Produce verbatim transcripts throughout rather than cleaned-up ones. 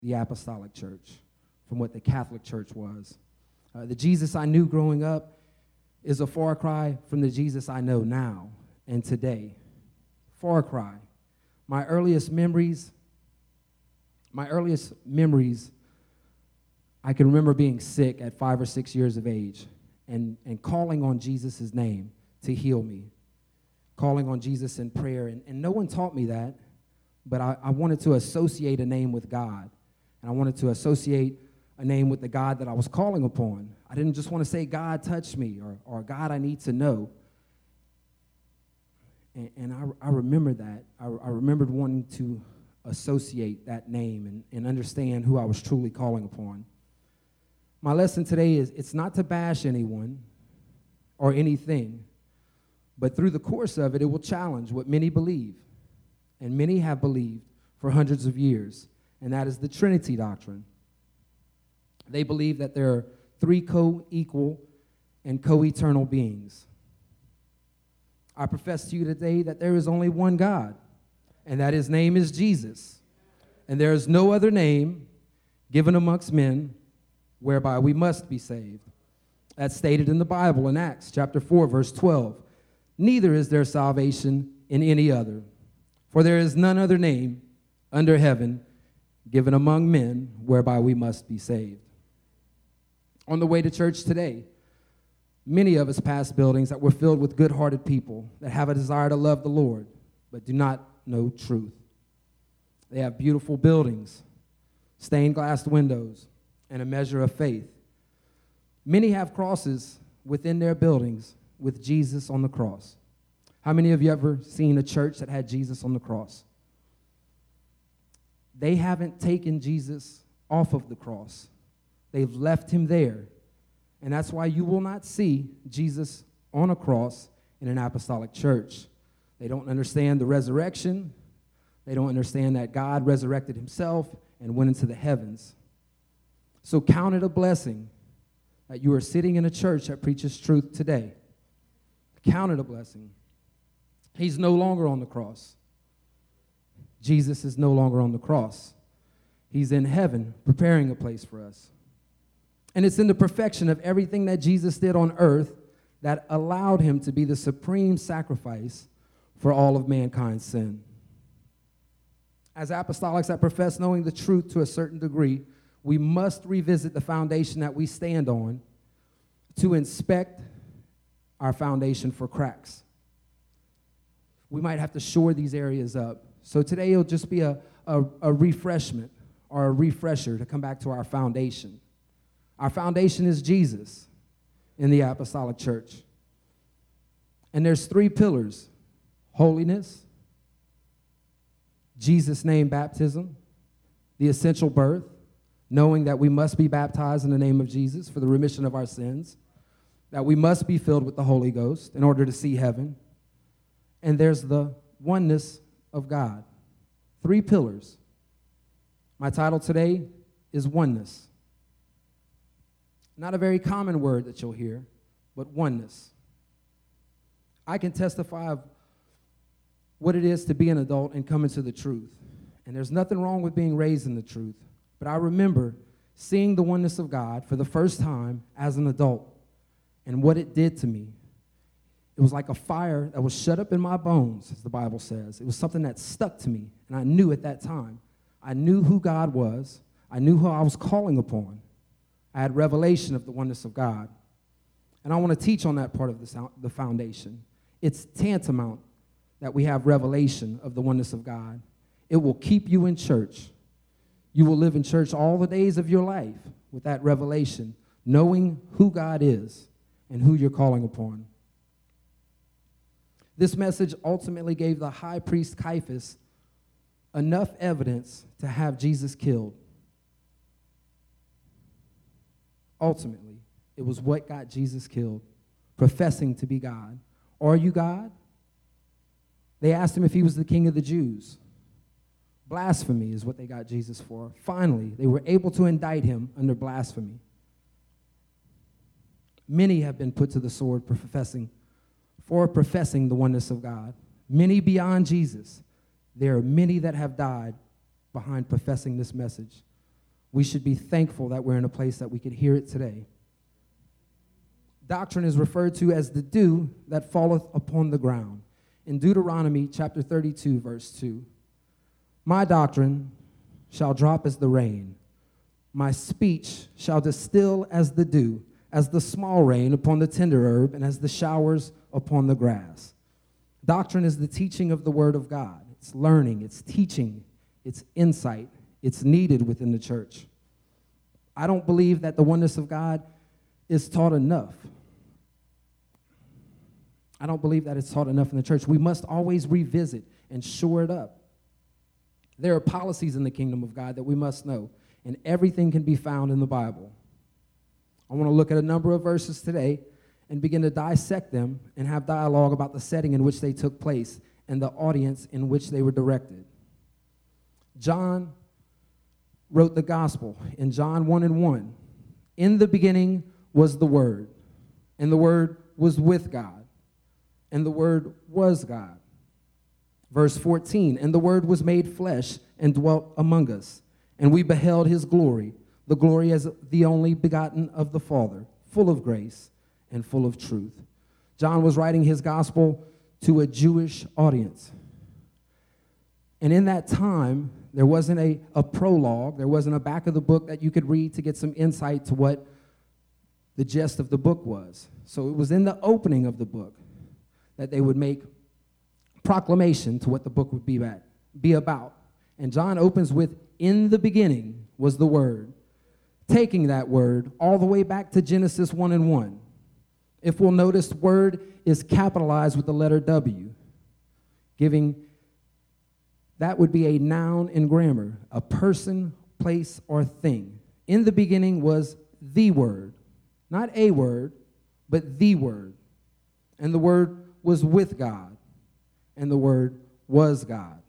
the Apostolic Church from what the Catholic Church was. Uh, the Jesus I knew growing up is a far cry from the Jesus I know now and today. Far cry. My earliest memories, my earliest memories, I can remember being sick at five or six years of age and, and calling on Jesus' name to heal me, calling on Jesus in prayer. And, and no one taught me that, but I, I wanted to associate a name with God, and I wanted to associate a name with the God that I was calling upon. I didn't just want to say, God, touch me, or, or God, I need to know. And, and I, I remember that. I, I remembered wanting to associate that name and, and understand who I was truly calling upon. My lesson today is it's not to bash anyone or anything, but through the course of it, it will challenge what many believe, and many have believed for hundreds of years, and that is the Trinity doctrine. They believe that there are three co-equal and co-eternal beings. I profess to you today that there is only one God, and that his name is Jesus. And there is no other name given amongst men whereby we must be saved. That's stated in the Bible in Acts chapter four, verse twelve. Neither is there salvation in any other, for there is none other name under heaven given among men whereby we must be saved. On the way to church today, many of us pass buildings that were filled with good-hearted people that have a desire to love the Lord, but do not know truth. They have beautiful buildings, stained glass windows, and a measure of faith. Many have crosses within their buildings with Jesus on the cross. How many of you ever seen a church that had Jesus on the cross? They haven't taken Jesus off of the cross. They've left him there. And that's why you will not see Jesus on a cross in an apostolic church. They don't understand the resurrection. They don't understand that God resurrected himself and went into the heavens. So count it a blessing that you are sitting in a church that preaches truth today. Count it a blessing. He's no longer on the cross. Jesus is no longer on the cross. He's in heaven preparing a place for us. And it's in the perfection of everything that Jesus did on earth that allowed him to be the supreme sacrifice for all of mankind's sin. As apostolics that profess knowing the truth to a certain degree, we must revisit the foundation that we stand on to inspect our foundation for cracks. We might have to shore these areas up. So today it'll just be a, a, a refreshment or a refresher to come back to our foundation. Our foundation is Jesus in the apostolic church. And there's three pillars: holiness, Jesus' name baptism, the essential birth, knowing that we must be baptized in the name of Jesus for the remission of our sins, that we must be filled with the Holy Ghost in order to see heaven. And there's the oneness of God. Three pillars. My title today is oneness. Not a very common word that you'll hear, but oneness. I can testify of what it is to be an adult and come into the truth. And there's nothing wrong with being raised in the truth. But I remember seeing the oneness of God for the first time as an adult and what it did to me. It was like a fire that was shut up in my bones, as the Bible says. It was something that stuck to me, and I knew at that time. I knew who God was. I knew who I was calling upon. I had revelation of the oneness of God. And I want to teach on that part of the, the foundation. It's tantamount that we have revelation of the oneness of God. It will keep you in church. You will live in church all the days of your life with that revelation, knowing who God is and who you're calling upon. This message ultimately gave the high priest Caiaphas enough evidence to have Jesus killed. Ultimately, it was what got Jesus killed, professing to be God. Are you God? They asked him if he was the king of the Jews. Blasphemy is what they got Jesus for. Finally, they were able to indict him under blasphemy. Many have been put to the sword for professing, for professing the oneness of God. Many beyond Jesus. There are many that have died behind professing this message. We should be thankful that we're in a place that we could hear it today. Doctrine is referred to as the dew that falleth upon the ground. In Deuteronomy chapter thirty-two, verse two, my doctrine shall drop as the rain. My speech shall distill as the dew, as the small rain upon the tender herb, and as the showers upon the grass. Doctrine is the teaching of the word of God. It's learning, it's teaching, it's insight. It's needed within the church. I don't believe that the oneness of God is taught enough. I don't believe that it's taught enough in the church. We must always revisit and shore it up. There are policies in the kingdom of God that we must know, and everything can be found in the Bible. I want to look at a number of verses today and begin to dissect them and have dialogue about the setting in which they took place and the audience in which they were directed. John wrote the gospel in John one and one. In the beginning was the Word, and the Word was with God, and the Word was God. Verse fourteen, and the Word was made flesh and dwelt among us, and we beheld his glory, the glory as the only begotten of the Father, full of grace and full of truth. John was writing his gospel to a Jewish audience. And in that time, there wasn't a, a prologue, there wasn't a back of the book that you could read to get some insight to what the gist of the book was. So it was in the opening of the book that they would make proclamation to what the book would be, at, be about. And John opens with, in the beginning was the Word, taking that word all the way back to Genesis one and one. If we'll notice, word is capitalized with the letter W, giving, that would be a noun in grammar, a person, place, or thing. In the beginning was the Word, not a word, but the Word. And the Word was with God, and the Word was God.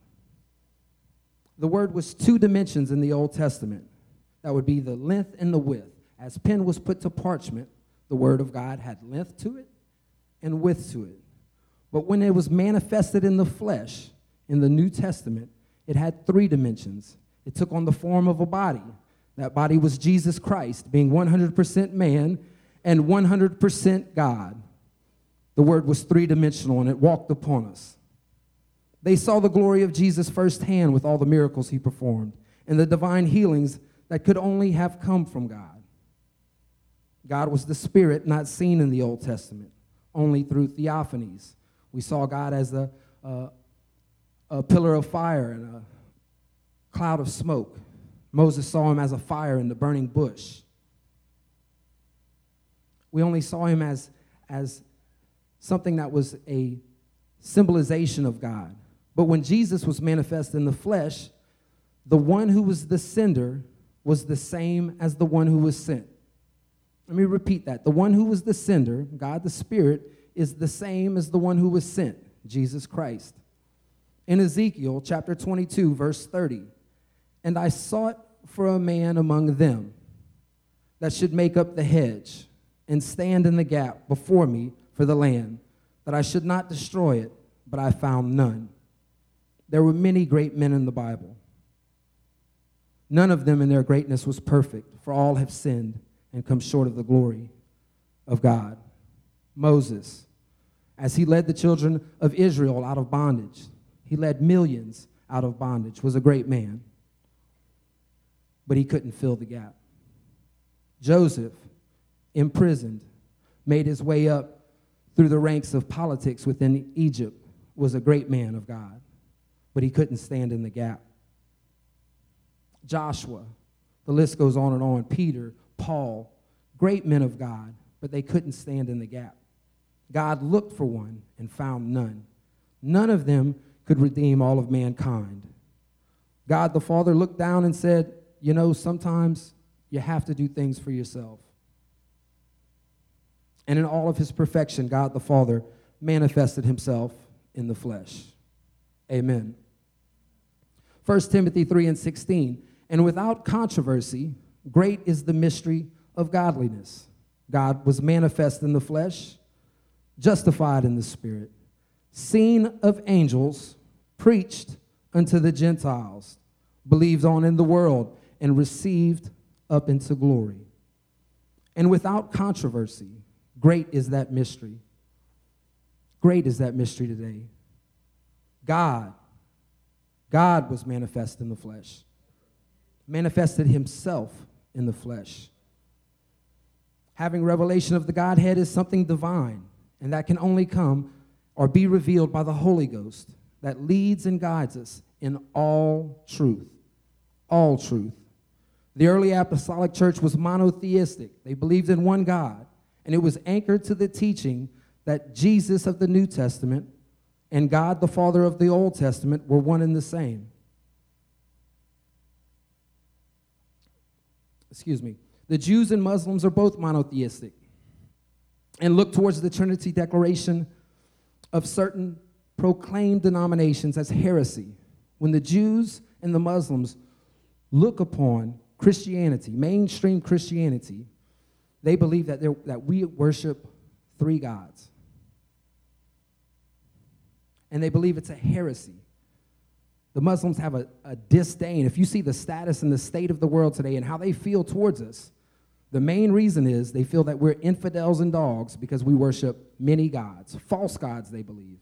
The Word was two dimensions in the Old Testament. That would be the length and the width. As pen was put to parchment, the Word of God had length to it and width to it. But when it was manifested in the flesh, in the New Testament, it had three dimensions. It took on the form of a body. That body was Jesus Christ, being one hundred percent man and one hundred percent God. The Word was three-dimensional, and it walked upon us. They saw the glory of Jesus firsthand with all the miracles he performed and the divine healings that could only have come from God. God was the Spirit not seen in the Old Testament, only through theophanies. We saw God as a, a, a pillar of fire and a cloud of smoke. Moses saw him as a fire in the burning bush. We only saw him as, as something that was a symbolization of God. But when Jesus was manifest in the flesh, the one who was the sender was the same as the one who was sent. Let me repeat that. The one who was the sender, God the Spirit, is the same as the one who was sent, Jesus Christ. In Ezekiel chapter twenty-two, verse thirty, and I sought for a man among them that should make up the hedge and stand in the gap before me for the land, that I should not destroy it, but I found none. There were many great men in the Bible. None of them in their greatness was perfect, for all have sinned and come short of the glory of God. Moses, as he led the children of Israel out of bondage, he led millions out of bondage, was a great man, but he couldn't fill the gap. Joseph, imprisoned, made his way up through the ranks of politics within Egypt, was a great man of God, but he couldn't stand in the gap. Joshua, the list goes on and on. Peter, Paul, great men of God, but they couldn't stand in the gap. God looked for one and found none. None of them could redeem all of mankind. God the Father looked down and said, you know, sometimes you have to do things for yourself. And in all of his perfection, God the Father manifested himself in the flesh. Amen. First Timothy three and sixteen, and without controversy, great is the mystery of godliness. God was manifest in the flesh, justified in the Spirit, seen of angels, preached unto the Gentiles, believed on in the world, and received up into glory. And without controversy, great is that mystery. Great is that mystery today. God, God was manifest in the flesh, manifested himself in the flesh. Having revelation of the Godhead is something divine, and that can only come or be revealed by the Holy Ghost that leads and guides us in all truth. All truth. The early apostolic church was monotheistic. They believed in one God, and it was anchored to the teaching that Jesus of the New Testament and God the Father of the Old Testament were one and the same. Excuse me. The Jews and Muslims are both monotheistic and look towards the Trinity declaration of certain proclaimed denominations as heresy. When the Jews and the Muslims look upon Christianity, mainstream Christianity, they believe that, that we worship three gods. And they believe it's a heresy. The Muslims have a, a disdain. If you see the status and the state of the world today and how they feel towards us, the main reason is they feel that we're infidels and dogs because we worship many gods, false gods, they believe.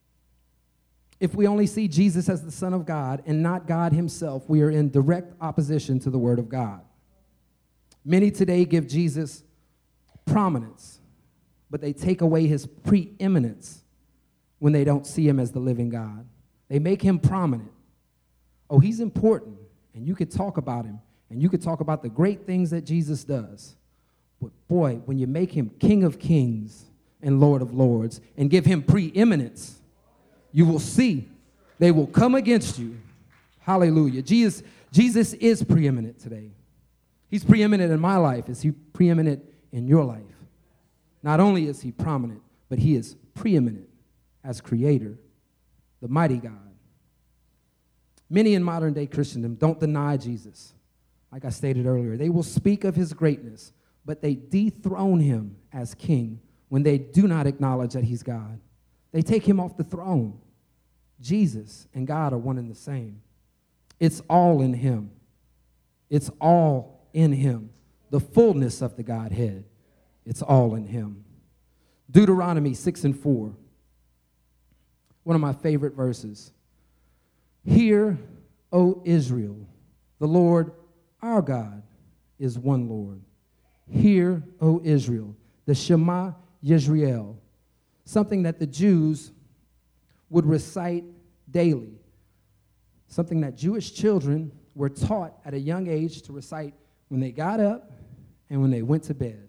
If we only see Jesus as the Son of God and not God himself, we are in direct opposition to the Word of God. Many today give Jesus prominence, but they take away his preeminence when they don't see him as the living God. They make him prominent. Oh, he's important, and you could talk about him, and you could talk about the great things that Jesus does. But boy, when you make him King of Kings and Lord of Lords and give him preeminence, you will see they will come against you. Hallelujah. Jesus, Jesus is preeminent today. He's preeminent in my life. Is he preeminent in your life? Not only is he prominent, but he is preeminent as creator, the mighty God. Many in modern day Christendom don't deny Jesus. Like I stated earlier, they will speak of his greatness, but they dethrone him as king when they do not acknowledge that he's God. They take him off the throne. Jesus and God are one and the same. It's all in him. It's all in him. The fullness of the Godhead. It's all in him. Deuteronomy six and four. One of my favorite verses. Hear, O Israel, the Lord our God is one Lord. Hear, O Israel, the Shema Yisrael, something that the Jews would recite daily, something that Jewish children were taught at a young age to recite when they got up and when they went to bed.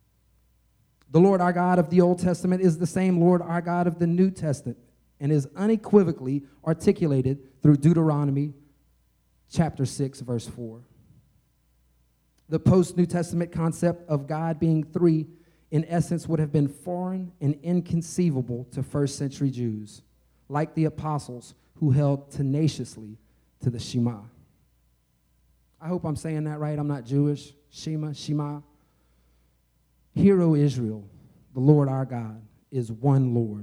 The Lord our God of the Old Testament is the same Lord our God of the New Testament and is unequivocally articulated through Deuteronomy chapter six, verse four. The post-New Testament concept of God being three, in essence, would have been foreign and inconceivable to first century Jews, like the apostles who held tenaciously to the Shema. I hope I'm saying that right. I'm not Jewish. Shema, Shema. Hear, O Israel, the Lord our God is one Lord.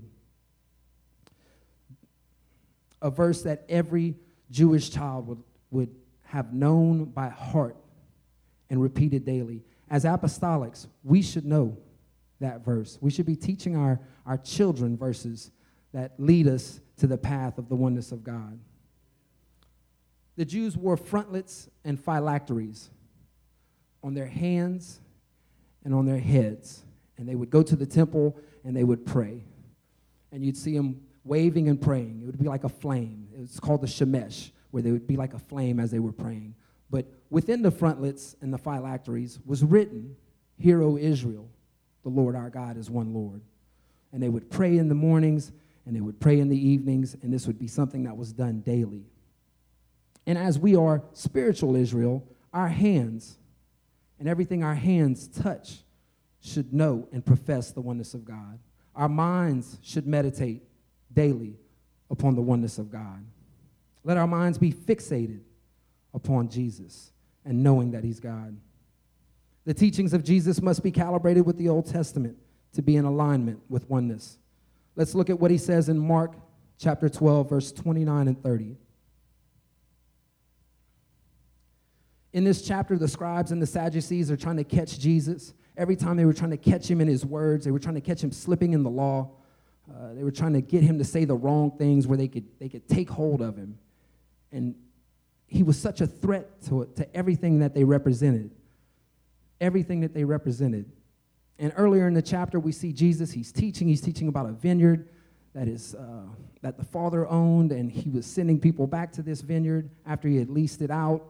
A verse that every Jewish child would, would have known by heart and repeated daily. As apostolics, we should know that verse. We should be teaching our, our children verses that lead us to the path of the oneness of God. The Jews wore frontlets and phylacteries on their hands and on their heads, and they would go to the temple and they would pray. And you'd see them waving and praying. It would be like a flame. It's called the shemesh, where they would be like a flame as they were praying. But within the frontlets and the phylacteries was written, Hear, O Israel, the Lord our God is one Lord. And they would pray in the mornings and they would pray in the evenings, and this would be something that was done daily. And as we are spiritual Israel, our hands and everything our hands touch should know and profess the oneness of God. Our minds should meditate daily upon the oneness of God. Let our minds be fixated upon Jesus and knowing that he's God. The teachings of Jesus must be calibrated with the Old Testament to be in alignment with oneness. Let's look at what he says in Mark chapter twelve, verse twenty-nine and thirty. In this chapter, the scribes and the Sadducees are trying to catch Jesus. Every time they were trying to catch him in his words, they were trying to catch him slipping in the law. Uh, they were trying to get him to say the wrong things where they could they could take hold of him. And he was such a threat to, to everything that they represented. Everything that they represented. And earlier in the chapter, we see Jesus, he's teaching. He's teaching about a vineyard that is uh, that the Father owned, and he was sending people back to this vineyard after he had leased it out.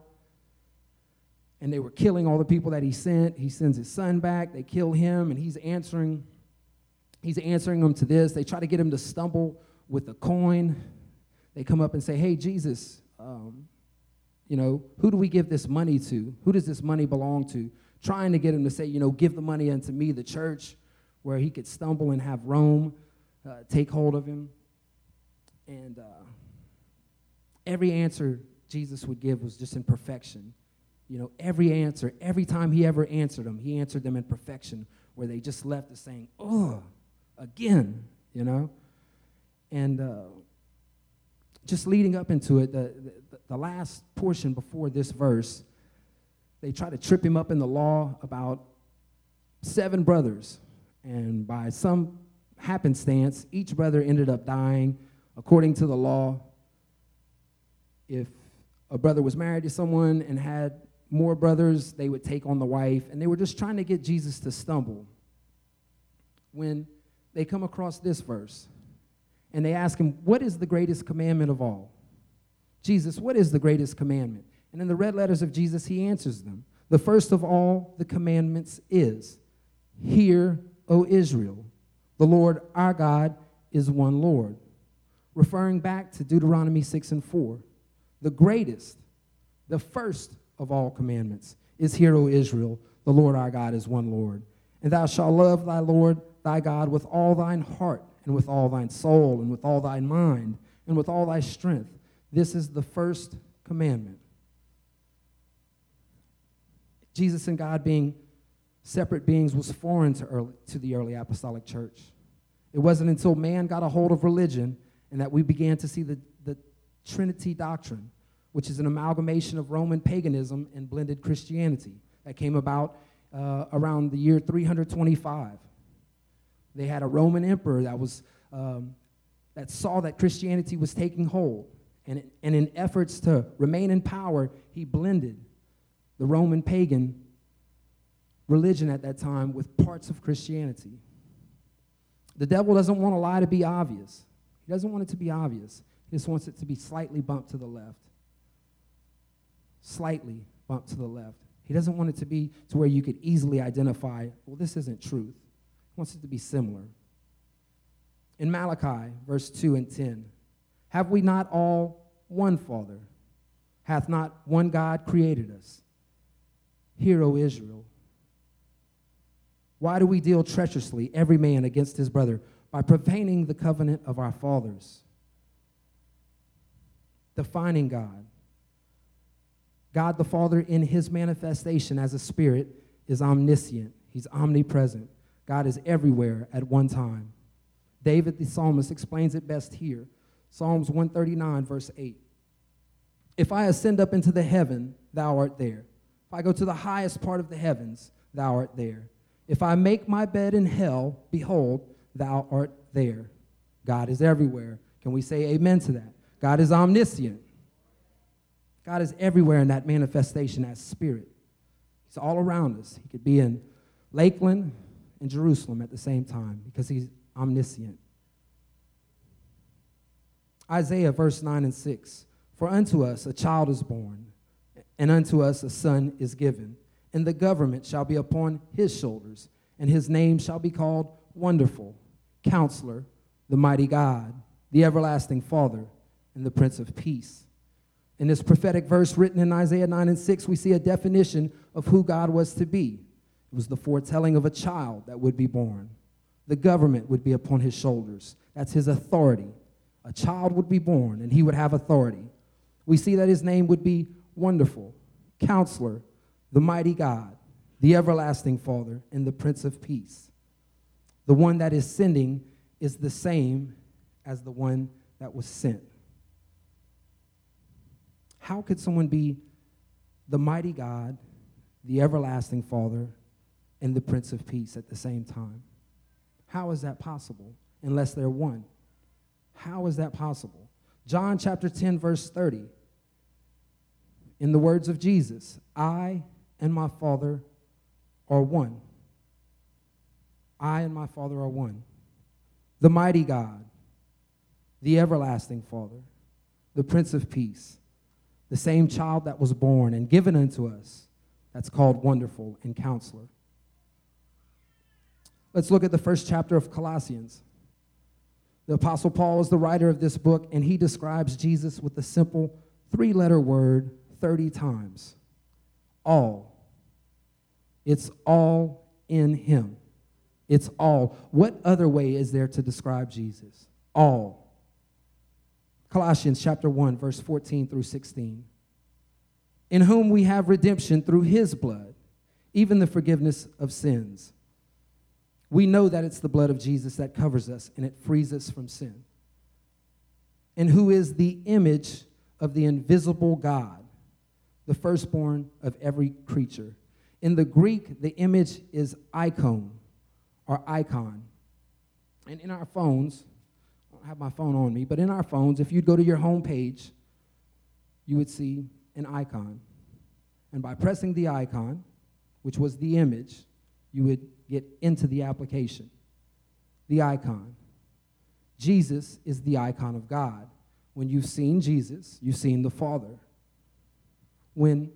And they were killing all the people that he sent. He sends his son back. They kill him, and he's answering. He's answering them to this. They try to get him to stumble with a coin. They come up and say, hey, Jesus, um, you know, who do we give this money to? Who does this money belong to? Trying to get him to say, you know, give the money unto me, the church, where he could stumble and have Rome uh, take hold of him. And uh, every answer Jesus would give was just in perfection. You know, every answer, every time he ever answered them, he answered them in perfection, where they just left us saying, oh, again, you know. And uh, just leading up into it, the, the, the last portion before this verse, they try to trip him up in the law about seven brothers. And by some happenstance, each brother ended up dying. According to the law, if a brother was married to someone and had more brothers, they would take on the wife. And they were just trying to get Jesus to stumble. When they come across this verse, and they ask him, what is the greatest commandment of all? Jesus, what is the greatest commandment? And in the red letters of Jesus, he answers them. The first of all the commandments is, hear, O Israel, the Lord our God is one Lord. Referring back to Deuteronomy six and four. The greatest, the first of all commandments is, hear, O Israel, the Lord our God is one Lord. And thou shalt love thy Lord thy God with all thine heart, and with all thine soul, and with all thine mind, and with all thy strength. This is the first commandment. Jesus and God being separate beings was foreign to, early, to the early apostolic church. It wasn't until man got a hold of religion and that we began to see the, the Trinity doctrine, which is an amalgamation of Roman paganism and blended Christianity that came about uh, around the year three hundred twenty-five. They had a Roman emperor that was um, that saw that Christianity was taking hold. And, it, and in efforts to remain in power, he blended the Roman pagan religion at that time with parts of Christianity. The devil doesn't want a lie to be obvious. He doesn't want it to be obvious. He just wants it to be slightly bumped to the left. Slightly bumped to the left. He doesn't want it to be to where you could easily identify, well, this isn't truth. He wants it to be similar. In Malachi, verse two and ten, have we not all one Father? Hath not one God created us? Hear, O Israel. Why do we deal treacherously, every man against his brother, by profaning the covenant of our fathers? Defining God. God the Father in his manifestation as a spirit is omniscient. He's omnipresent. God is everywhere at one time. David the psalmist explains it best here. Psalms one thirty-nine, verse eight. If I ascend up into the heaven, thou art there. If I go to the highest part of the heavens, thou art there. If I make my bed in hell, behold, thou art there. God is everywhere. Can we say amen to that? God is omniscient. God is everywhere in that manifestation as spirit. He's all around us. He could be in Lakeland and Jerusalem at the same time because he's omniscient. Isaiah verse nine and six. For unto us a child is born, and unto us a son is given, and the government shall be upon his shoulders, and his name shall be called Wonderful, Counselor, the Mighty God, the Everlasting Father, and the Prince of Peace. In this prophetic verse written in Isaiah nine and six, we see a definition of who God was to be. It was the foretelling of a child that would be born. The government would be upon his shoulders. That's his authority. A child would be born, and he would have authority. We see that his name would be Wonderful, Counselor, the Mighty God, the Everlasting Father, and the Prince of Peace. The one that is sending is the same as the one that was sent. How could someone be the mighty God, the everlasting Father, and the Prince of Peace at the same time. How is that possible unless they're one? How is that possible? John chapter ten, verse thirty. In the words of Jesus, I and my Father are one. I and my Father are one. The mighty God, the everlasting Father, the Prince of Peace, the same child that was born and given unto us, that's called Wonderful and Counselor. Let's look at the first chapter of Colossians. The Apostle Paul is the writer of this book, and he describes Jesus with a simple three-letter word thirty times. All. It's all in him. It's all. What other way is there to describe Jesus? All. Colossians chapter one, verse fourteen through sixteen. In whom we have redemption through his blood, even the forgiveness of sins. We know that it's the blood of Jesus that covers us and it frees us from sin. And who is the image of the invisible God, the firstborn of every creature. In the Greek, the image is icon or icon. And in our phones, I don't have my phone on me, but in our phones, if you'd go to your home page, you would see an icon. And by pressing the icon, which was the image, you would get into the application. The icon. Jesus is the icon of God. When you've seen Jesus, you've seen the Father. When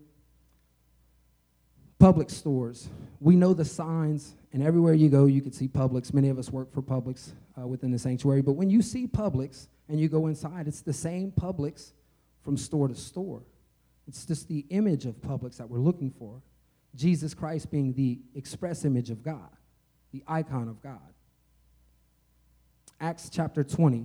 Publix stores, we know the signs, and everywhere you go, you can see Publix. Many of us work for Publix uh, within the sanctuary, but when you see Publix and you go inside, it's the same Publix from store to store. It's just the image of Publix that we're looking for. Jesus Christ being the express image of God, the icon of God. Acts chapter twenty,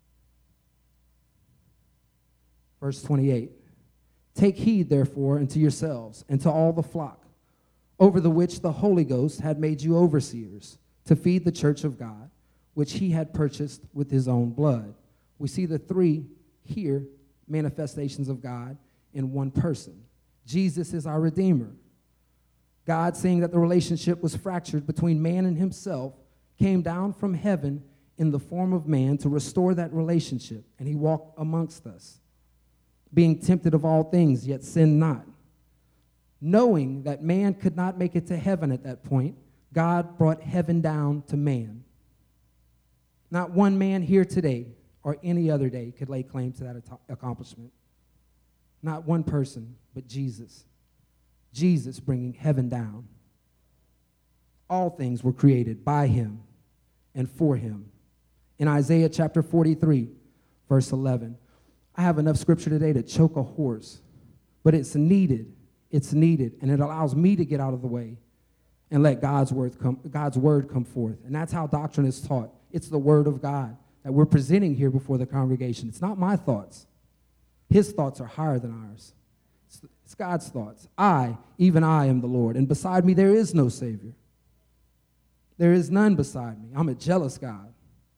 verse twenty-eight. Take heed, therefore, unto yourselves and to all the flock, over the which the Holy Ghost had made you overseers, to feed the church of God, which he had purchased with his own blood. We see the three here manifestations of God in one person. Jesus is our Redeemer. God, seeing that the relationship was fractured between man and himself, came down from heaven in the form of man to restore that relationship, and he walked amongst us, being tempted of all things, yet sinned not. Knowing that man could not make it to heaven at that point, God brought heaven down to man. Not one man here today or any other day could lay claim to that accomplishment. Not one person, but Jesus. Jesus bringing heaven down. All things were created by him and for him. In Isaiah chapter forty-three, verse eleven, I have enough scripture today to choke a horse, but it's needed. It's needed, and it allows me to get out of the way and let God's word come, God's word come forth. And that's how doctrine is taught. It's the word of God that we're presenting here before the congregation. It's not my thoughts. His thoughts are higher than ours. It's, it's God's thoughts. I, even I, am the Lord, and beside me there is no Savior. There is none beside me. I'm a jealous God.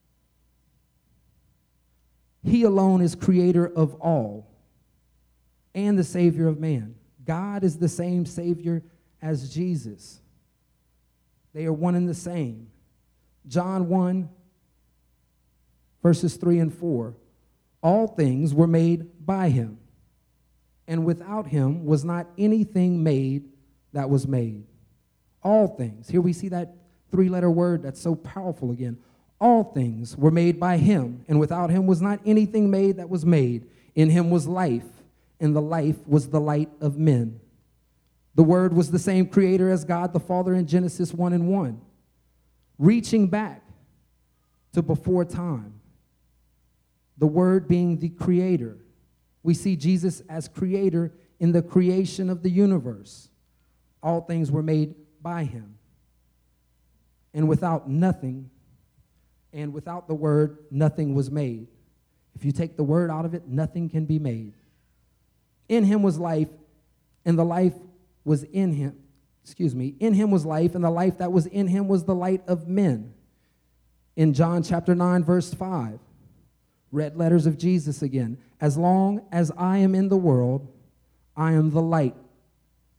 He alone is creator of all and the Savior of man. God is the same Savior as Jesus. They are one and the same. John one, verses three and four. All things were made by him, and without him was not anything made that was made. All things. Here we see that three-letter word that's so powerful again. All things were made by him, and without him was not anything made that was made. In him was life, and the life was the light of men. The Word was the same creator as God the Father in Genesis one and one, reaching back to before time. The Word being the creator. We see Jesus as creator in the creation of the universe. All things were made by him. And without nothing, and without the Word, nothing was made. If you take the Word out of it, nothing can be made. In him was life, and the life was in him. Excuse me. In him was life, and the life that was in him was the light of men. In John chapter nine, verse five, red letters of Jesus again. As long as I am in the world, I am the light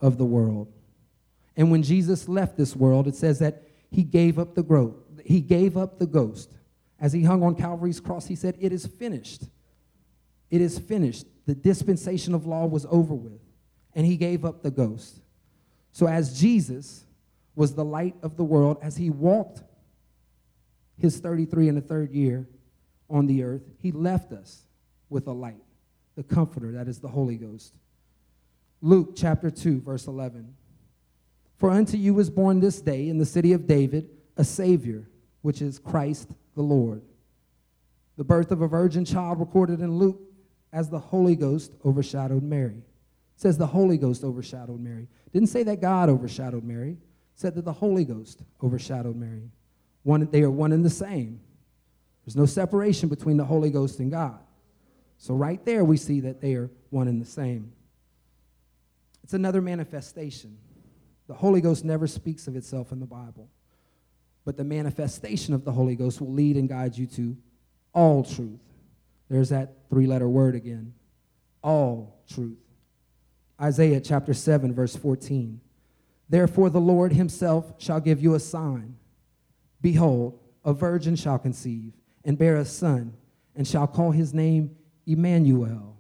of the world. And when Jesus left this world, it says that he gave up the growth. He gave up the ghost. As he hung on Calvary's cross, he said, it is finished. It is finished. The dispensation of law was over with. And he gave up the ghost. So as Jesus was the light of the world, as he walked his thirty-three and a third year on the earth, he left us with a light, the comforter, that is the Holy Ghost. Luke chapter two, verse eleven. For unto you is born this day in the city of David a Savior, which is Christ the Lord. The birth of a virgin child recorded in Luke as the Holy Ghost overshadowed Mary. It says the Holy Ghost overshadowed Mary. Didn't say that God overshadowed Mary. It said that the Holy Ghost overshadowed Mary. One, they are one and the same. There's no separation between the Holy Ghost and God. So right there we see that they are one and the same. It's another manifestation. The Holy Ghost never speaks of itself in the Bible. But the manifestation of the Holy Ghost will lead and guide you to all truth. There's that three-letter word again. All truth. Isaiah chapter seven, verse fourteen. Therefore the Lord himself shall give you a sign. Behold, a virgin shall conceive and bear a son, and shall call his name Emmanuel.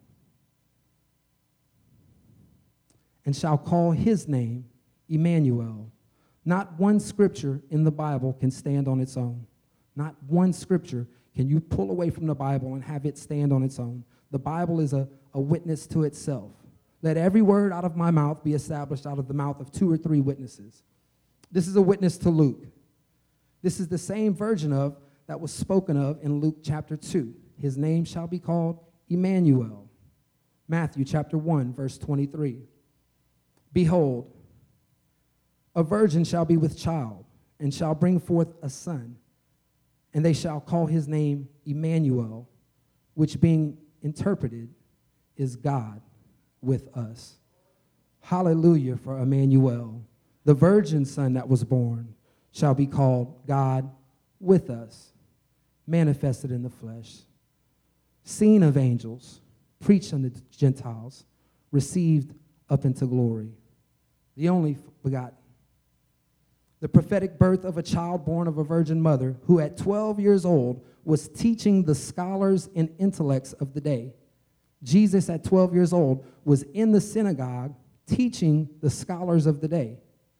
And shall call his name Emmanuel. Not one scripture in the Bible can stand on its own. Not one scripture can you pull away from the Bible and have it stand on its own. The Bible is a, a witness to itself. Let every word out of my mouth be established out of the mouth of two or three witnesses. This is a witness to Luke. This is the same version of that was spoken of in Luke chapter two. His name shall be called Emmanuel. Matthew chapter one, verse twenty-three. Behold, a virgin shall be with child, and shall bring forth a son, and they shall call his name Emmanuel, which being interpreted is God with us. Hallelujah for Emmanuel. The virgin son that was born shall be called God with us, manifested in the flesh, seen of angels, preached unto the Gentiles, received up into glory. The only begotten. The prophetic birth of a child born of a virgin mother who at twelve years old was teaching the scholars and intellects of the day. Jesus at twelve years old was in the synagogue teaching the scholars of the day.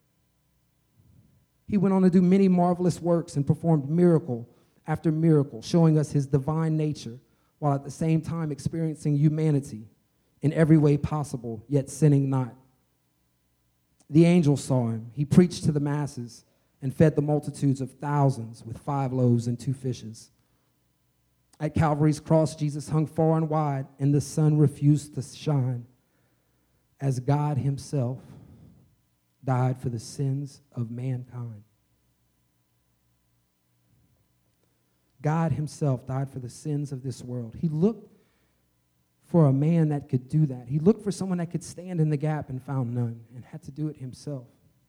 He went on to do many marvelous works and performed miracle after miracle, showing us his divine nature, while at the same time experiencing humanity in every way possible, yet sinning not. The angels saw him. He preached to the masses and fed the multitudes of thousands with five loaves and two fishes. At Calvary's cross, Jesus hung far and wide, and the sun refused to shine, as God himself died for the sins of mankind. God himself died for the sins of this world. He looked for a man that could do that. He looked for someone that could stand in the gap and found none, and had to do it himself.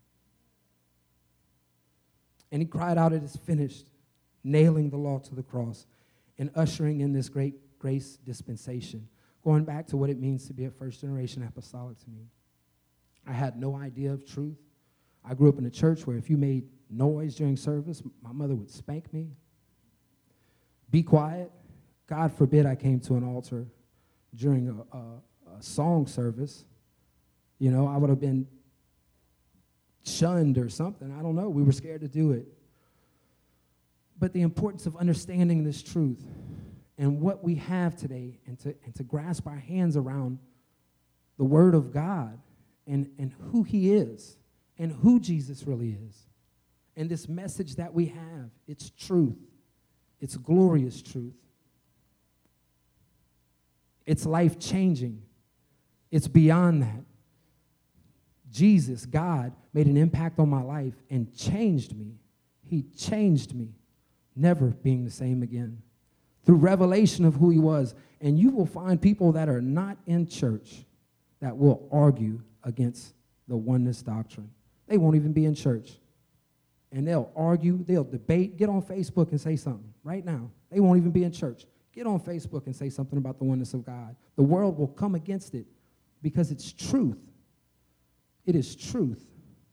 And he cried out, "It is finished," nailing the law to the cross and ushering in this great grace dispensation, going back to what it means to be a first-generation apostolic to me. I had no idea of truth. I grew up in a church where if you made noise during service, my mother would spank me. Be quiet. God forbid I came to an altar during a, a, a song service. You know, I would have been shunned or something. I don't know. We were scared to do it. But the importance of understanding this truth and what we have today, and to, and to grasp our hands around the Word of God and, and who he is and who Jesus really is. And this message that we have, it's truth. It's glorious truth. It's life-changing. It's beyond that. Jesus, God, made an impact on my life and changed me. He changed me, never being the same again. Through revelation of who he was. And you will find people that are not in church that will argue against the oneness doctrine. They won't even be in church. And they'll argue, they'll debate. Get on Facebook and say something right now. They won't even be in church. Get on Facebook and say something about the oneness of God. The world will come against it because it's truth. It is truth.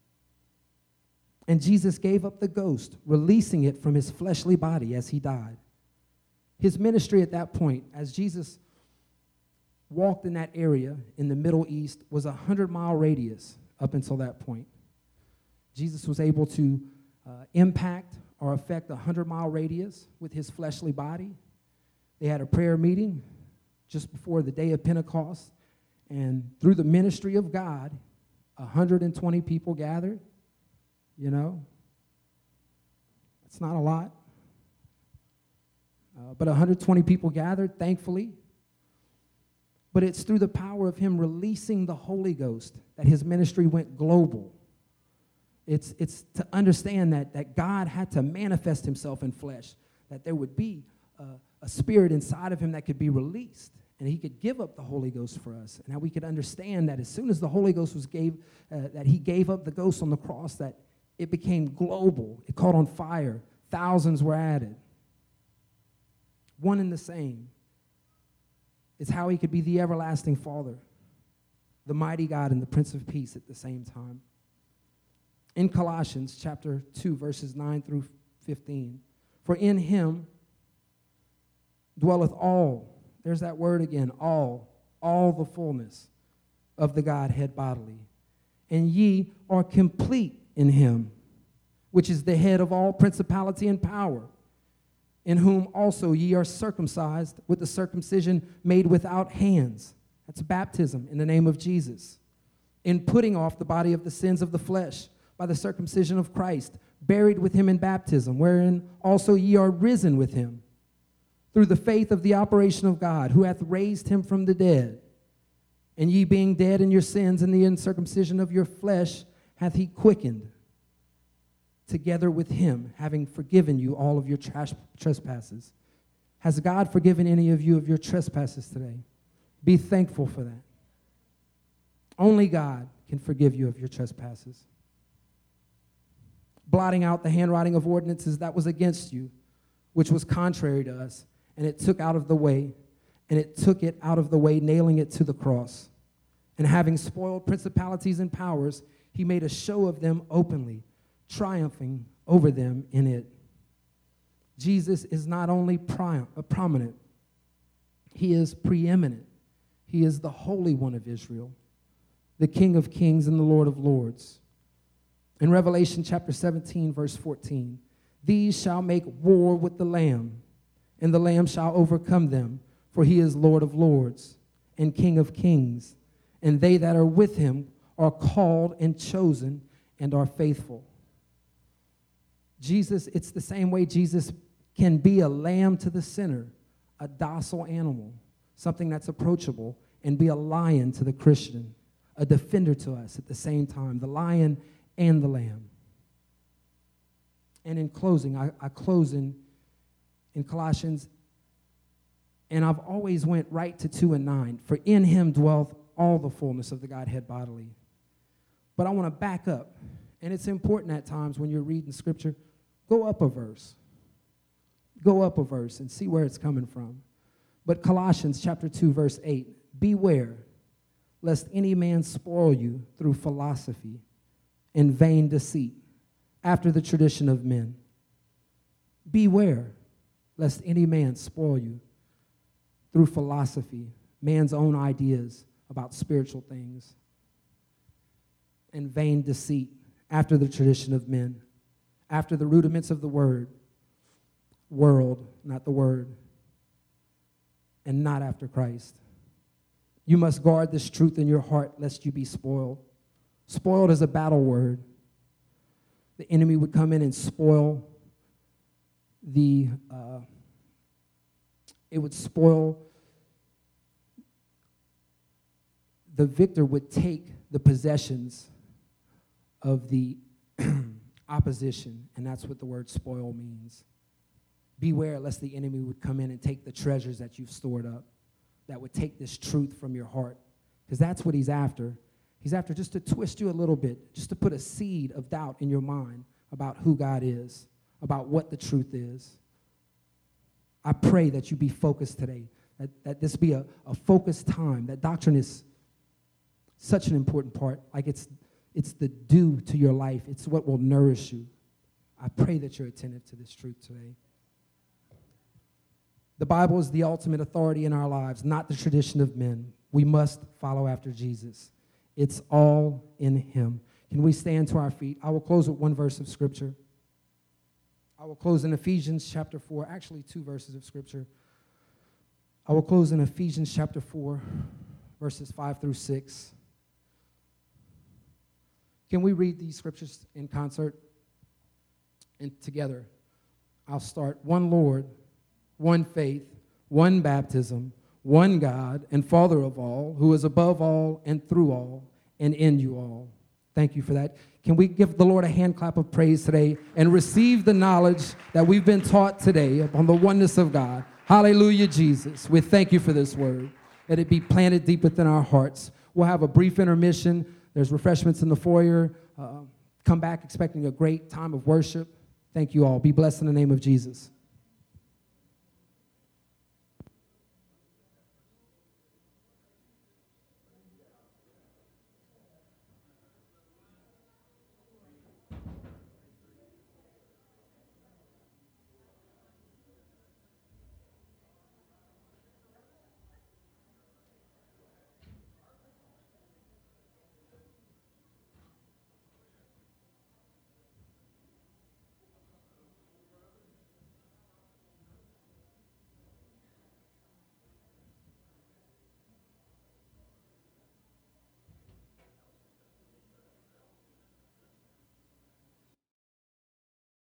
And Jesus gave up the ghost, releasing it from his fleshly body as he died. His ministry at that point, as Jesus walked in that area in the Middle East, was a hundred-mile radius up until that point. Jesus was able to uh, impact or affect a hundred-mile radius with his fleshly body. They had a prayer meeting just before the day of Pentecost, and through the ministry of God, one hundred twenty people gathered. You know, it's not a lot. Uh, but one hundred twenty people gathered, thankfully. But it's through the power of him releasing the Holy Ghost that his ministry went global. It's, it's to understand that, that God had to manifest himself in flesh, that there would be a, a spirit inside of him that could be released, and he could give up the Holy Ghost for us. And how we could understand that as soon as the Holy Ghost was gave, uh, that he gave up the ghost on the cross, that it became global. It caught on fire. Thousands were added. One and the same. It's how he could be the everlasting Father, the mighty God, and the Prince of Peace at the same time. In Colossians chapter two, verses nine through fifteen, for in him dwelleth all, there's that word again, all, all the fullness of the Godhead bodily. And ye are complete in him, which is the head of all principality and power, in whom also ye are circumcised with the circumcision made without hands. That's baptism in the name of Jesus. In putting off the body of the sins of the flesh by the circumcision of Christ, buried with him in baptism, wherein also ye are risen with him, through the faith of the operation of God, who hath raised him from the dead. And ye being dead in your sins and the uncircumcision of your flesh, hath he quickened together with him, having forgiven you all of your trash, trespasses. Has God forgiven any of you of your trespasses today? Be thankful for that. Only God can forgive you of your trespasses. Blotting out the handwriting of ordinances that was against you, which was contrary to us, and it took out of the way, and it took it out of the way, nailing it to the cross. And having spoiled principalities and powers, he made a show of them openly, triumphing over them in it. Jesus is not only pri- uh, prominent, he is preeminent. He is the Holy One of Israel, the King of kings and the Lord of lords. In Revelation chapter seventeen, verse fourteen, these shall make war with the Lamb, and the Lamb shall overcome them, for he is Lord of lords and King of kings, and they that are with him are called and chosen and are faithful. Jesus, it's the same way Jesus can be a lamb to the sinner, a docile animal, something that's approachable, and be a lion to the Christian, a defender to us at the same time, the lion and the lamb. And in closing, I, I close in, in Colossians, and I've always went right to two and nine. For in him dwelleth all the fullness of the Godhead bodily. But I want to back up, and it's important at times when you're reading Scripture, go up a verse. Go up a verse and see where it's coming from. But Colossians chapter two, verse eight, beware lest any man spoil you through philosophy and vain deceit, after the tradition of men. Beware lest any man spoil you through philosophy, man's own ideas about spiritual things, and vain deceit, after the tradition of men, after the rudiments of the word, world, not the word, and not after Christ. You must guard this truth in your heart, lest you be spoiled. Spoiled is a battle word. The enemy would come in and spoil the, uh, it would spoil, the victor would take the possessions of the opposition, and that's what the word spoil means. Beware lest the enemy would come in and take the treasures that you've stored up, that would take this truth from your heart, because that's what he's after. He's after just to twist you a little bit, just to put a seed of doubt in your mind about who God is, about what the truth is. I pray that you be focused today, that, that this be a, a focused time, that doctrine is such an important part. Like it's It's the dew to your life. It's what will nourish you. I pray that you're attentive to this truth today. The Bible is the ultimate authority in our lives, not the tradition of men. We must follow after Jesus. It's all in him. Can we stand to our feet? I will close with one verse of Scripture. I will close in Ephesians chapter four, actually two verses of Scripture. I will close in Ephesians chapter four, verses five through six. Can we read these scriptures in concert and together? I'll start. One Lord, one faith, one baptism, one God and Father of all, who is above all and through all and in you all. Thank you for that. Can we give the Lord a hand clap of praise today and receive the knowledge that we've been taught today upon the oneness of God? Hallelujah, Jesus. We thank you for this word. Let it be planted deep within our hearts. We'll have a brief intermission. There's refreshments in the foyer. Uh, come back expecting a great time of worship. Thank you all. Be blessed in the name of Jesus.